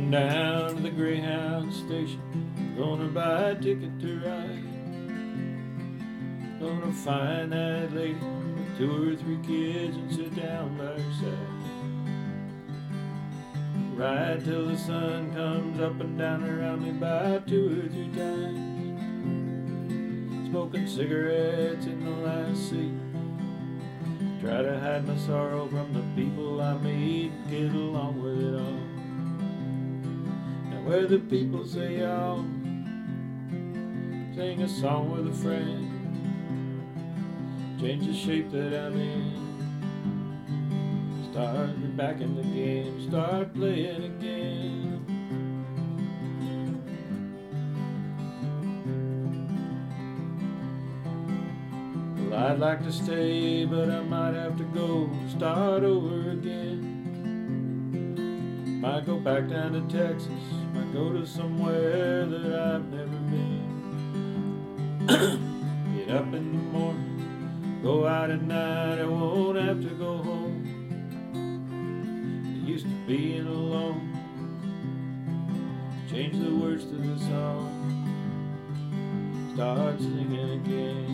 Going down to the Greyhound station, gonna buy a ticket to ride. Gonna find that lady with 2 or 3 kids and sit down by her side. Ride till the sun comes up and down around me by 2 or 3 times. Smoking cigarettes in the last seat. Try to hide my sorrow from the people I meet, get along with it all. Now where the people say y'all, sing a song with a friend, change the shape that I'm in, start back in the game, start playing again. Well, I'd like to stay, but I might have to go, start over again. Might go back down to Texas, might go to somewhere that I've never been. Get up in the morning, go out at night, I won't have to go home. Get used to being alone, change the words to the song, start singing again.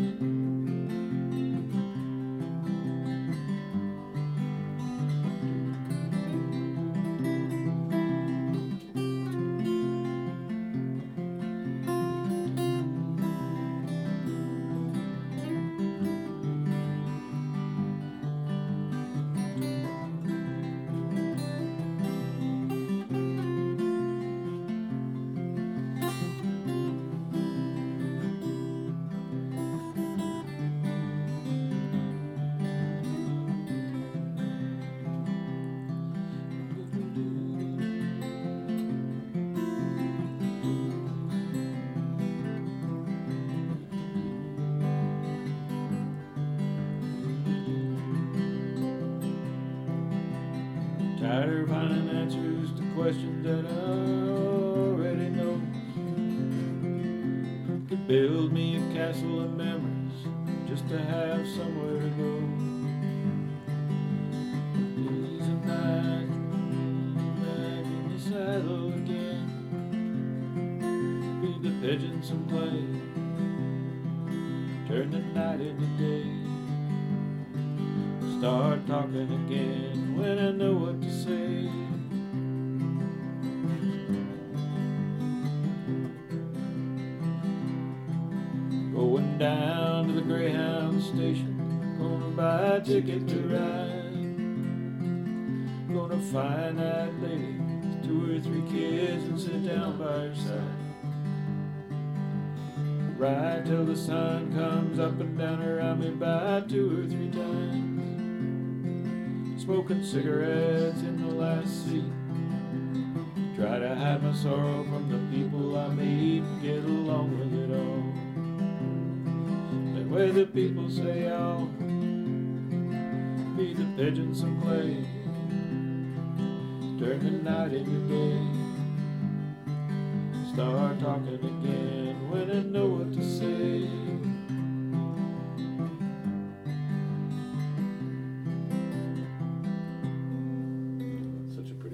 Tired of finding answers to questions that I already know. Could build me a castle of memories just to have somewhere to go. Days and nights, back in the saddle again. Feed the pigeons some play, turn the night into day. Start talking again when I know what to say. Going down to the Greyhound station, gonna buy a ticket to ride. Gonna find that lady with 2 or 3 kids and sit down by her side. Ride till the sun comes up and down around me by 2 or 3 times. Smoking cigarettes in the last seat. Try to hide my sorrow from the people I meet, get along with it all. That way the people say I'll feed the pigeons some play, turn the night into day. Start talking again when I know what to say.